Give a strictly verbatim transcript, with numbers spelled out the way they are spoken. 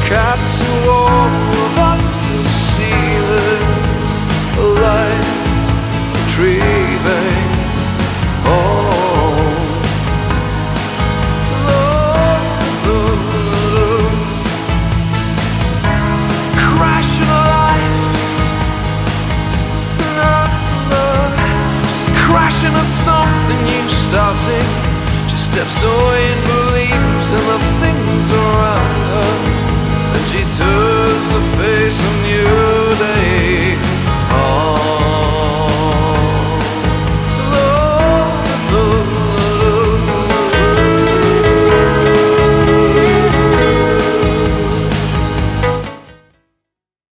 cat to all of us who see the light retrieving home. Crashing a life, just crashing a something new starting. She steps away.